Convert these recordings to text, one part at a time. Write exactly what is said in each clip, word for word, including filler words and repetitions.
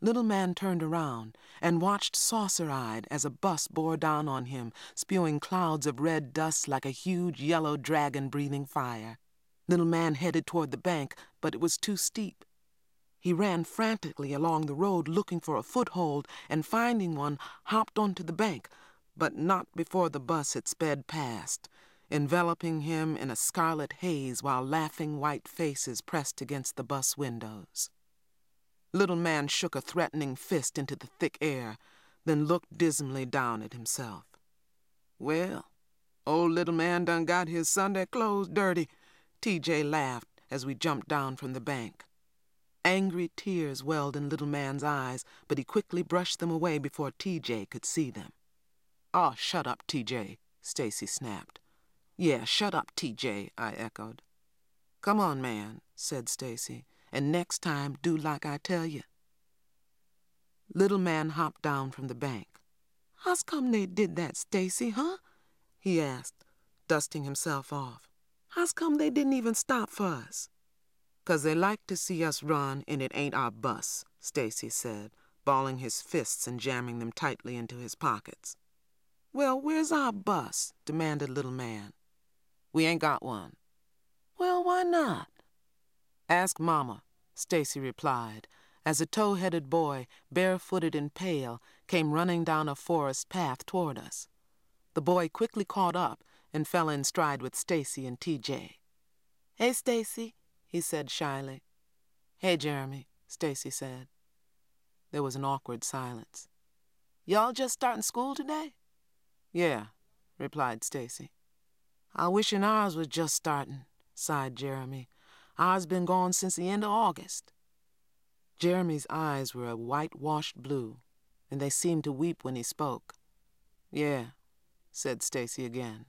Little Man turned around and watched saucer-eyed as a bus bore down on him, spewing clouds of red dust like a huge yellow dragon breathing fire. Little Man headed toward the bank, but it was too steep. He ran frantically along the road looking for a foothold, and finding one, hopped onto the bank, but not before the bus had sped past, enveloping him in a scarlet haze while laughing white faces pressed against the bus windows. Little Man shook a threatening fist into the thick air, then looked dismally down at himself. "Well, old Little Man done got his Sunday clothes dirty," T J laughed as we jumped down from the bank. Angry tears welled in Little Man's eyes, but he quickly brushed them away before T J could see them. "Oh, shut up, T J," Stacy snapped. "Yeah, shut up, T J," I echoed. "Come on, man," said Stacy, "and next time do like I tell you." Little Man hopped down from the bank. "How's come they did that, Stacy, huh?" he asked, dusting himself off. "How's come they didn't even stop for us?" "'Cause they like to see us run and it ain't our bus," Stacy said, balling his fists and jamming them tightly into his pockets. "Well, where's our bus?" demanded Little Man. "We ain't got one." "Well, why not?" "Ask Mama," Stacy replied, as a tow-headed boy, barefooted and pale, came running down a forest path toward us. The boy quickly caught up and fell in stride with Stacy and T J. "Hey, Stacy," he said shyly. "Hey, Jeremy," Stacy said. There was an awkward silence. "Y'all just starting school today?" "Yeah," replied Stacy. "I wishin' ours was just starting," sighed Jeremy. "Ours been gone since the end of August." Jeremy's eyes were a whitewashed blue, and they seemed to weep when he spoke. "Yeah," said Stacy again.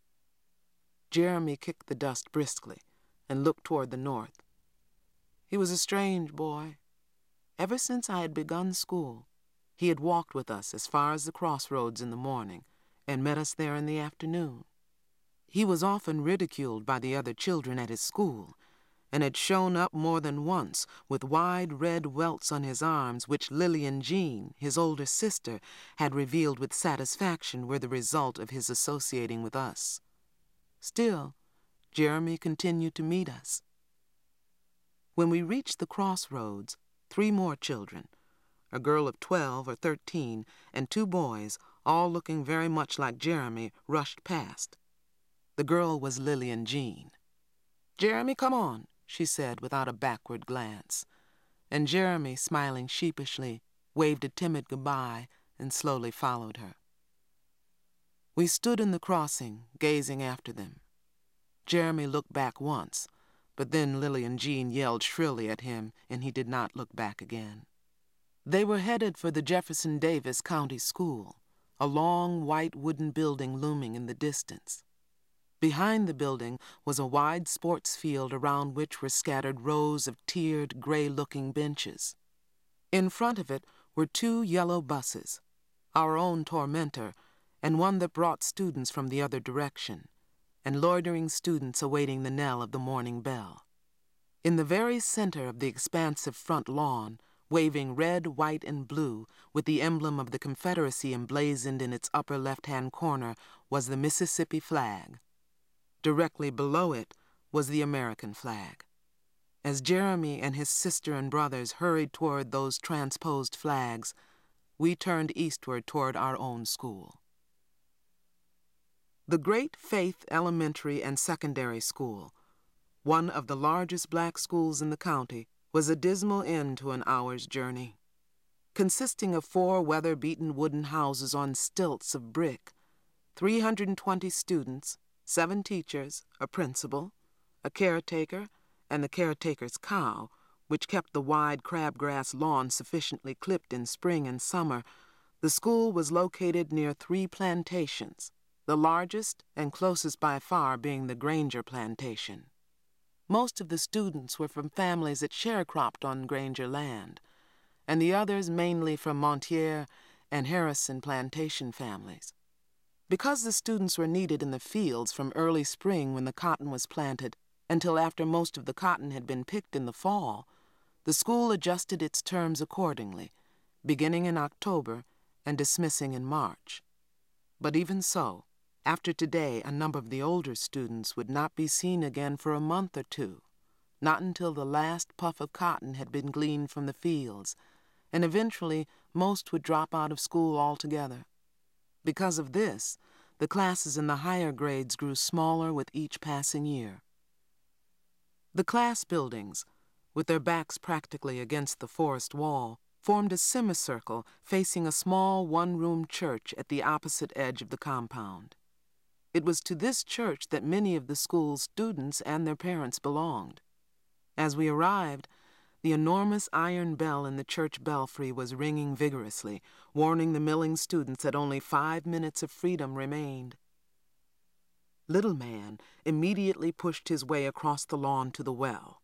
Jeremy kicked the dust briskly and looked toward the north. He was a strange boy. Ever since I had begun school, he had walked with us as far as the crossroads in the morning and met us there in the afternoon. He was often ridiculed by the other children at his school, and had shown up more than once with wide red welts on his arms which Lillian Jean, his older sister, had revealed with satisfaction were the result of his associating with us. Still, Jeremy continued to meet us. When we reached the crossroads, three more children, a girl of twelve or thirteen, and two boys, all looking very much like Jeremy, rushed past. The girl was Lillian Jean. "Jeremy, come on," she said without a backward glance. And Jeremy, smiling sheepishly, waved a timid goodbye and slowly followed her. We stood in the crossing, gazing after them. Jeremy looked back once, but then Lillian Jean yelled shrilly at him, and he did not look back again. They were headed for the Jefferson Davis County School, a long white wooden building looming in the distance. Behind the building was a wide sports field around which were scattered rows of tiered, gray-looking benches. In front of it were two yellow buses, our own tormentor, and one that brought students from the other direction, and loitering students awaiting the knell of the morning bell. In the very center of the expansive front lawn, waving red, white, and blue, with the emblem of the Confederacy emblazoned in its upper left-hand corner, was the Mississippi flag. Directly below it was the American flag. As Jeremy and his sister and brothers hurried toward those transposed flags, we turned eastward toward our own school. The Great Faith Elementary and Secondary School, one of the largest black schools in the county, was a dismal end to an hour's journey. Consisting of four weather-beaten wooden houses on stilts of brick, three hundred twenty students, seven teachers, a principal, a caretaker, and the caretaker's cow, which kept the wide crabgrass lawn sufficiently clipped in spring and summer, the school was located near three plantations, the largest and closest by far being the Granger plantation. Most of the students were from families that sharecropped on Granger land, and the others mainly from Montier and Harrison plantation families. Because the students were needed in the fields from early spring when the cotton was planted until after most of the cotton had been picked in the fall, The school adjusted its terms accordingly, beginning in October and dismissing in March. But even so, after today, a number of the older students would not be seen again for a month or two, not until the last puff of cotton had been gleaned from the fields, and eventually most would drop out of school altogether. Because of this, the classes in the higher grades grew smaller with each passing year. The class buildings, with their backs practically against the forest wall, formed a semicircle facing a small one-room church at the opposite edge of the compound. It was to this church that many of the school's students and their parents belonged. As we arrived, the enormous iron bell in the church belfry was ringing vigorously, warning the milling students that only five minutes of freedom remained. Little Man immediately pushed his way across the lawn to the well.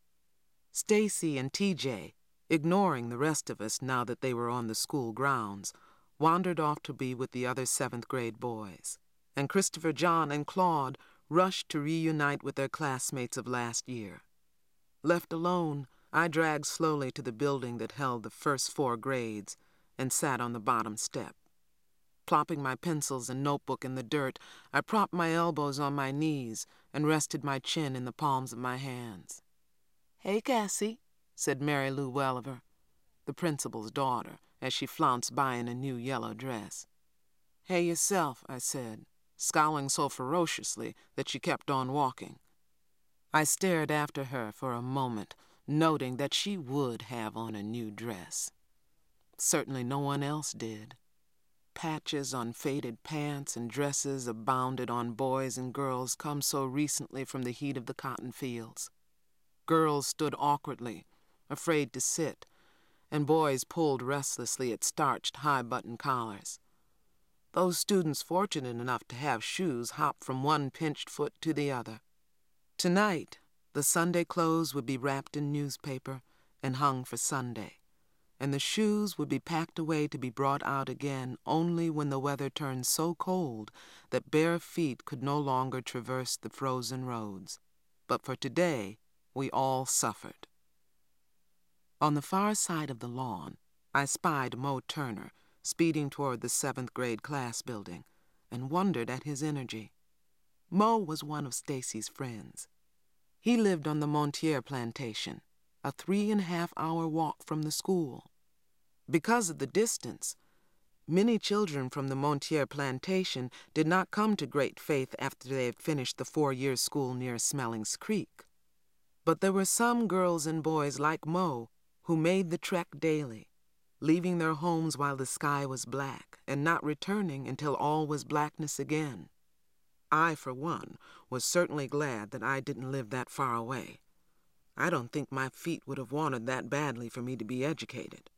Stacy and T J, ignoring the rest of us now that they were on the school grounds, wandered off to be with the other seventh grade boys, and Christopher John and Claude rushed to reunite with their classmates of last year. Left alone, I dragged slowly to the building that held the first four grades and sat on the bottom step. Plopping my pencils and notebook in the dirt, I propped my elbows on my knees and rested my chin in the palms of my hands. "Hey, Cassie," said Mary Lou Welliver, the principal's daughter, as she flounced by in a new yellow dress. "Hey yourself," I said, scowling so ferociously that she kept on walking. I stared after her for a moment, noting that she would have on a new dress. Certainly no one else did. Patches on faded pants and dresses abounded on boys and girls come so recently from the heat of the cotton fields. Girls stood awkwardly, afraid to sit, and boys pulled restlessly at starched high-button collars. Those students fortunate enough to have shoes hopped from one pinched foot to the other. Tonight, the Sunday clothes would be wrapped in newspaper and hung for Sunday, and the shoes would be packed away to be brought out again only when the weather turned so cold that bare feet could no longer traverse the frozen roads. But for today, we all suffered. On the far side of the lawn, I spied Mo Turner speeding toward the seventh grade class building and wondered at his energy. Mo was one of Stacy's friends. He lived on the Montier plantation, a three-and-a-half-hour walk from the school. Because of the distance, many children from the Montier plantation did not come to Great Faith after they had finished the four-year school near Smellings Creek. But there were some girls and boys like Mo who made the trek daily, leaving their homes while the sky was black and not returning until all was blackness again. I, for one, was certainly glad that I didn't live that far away. I don't think my feet would have wanted that badly for me to be educated.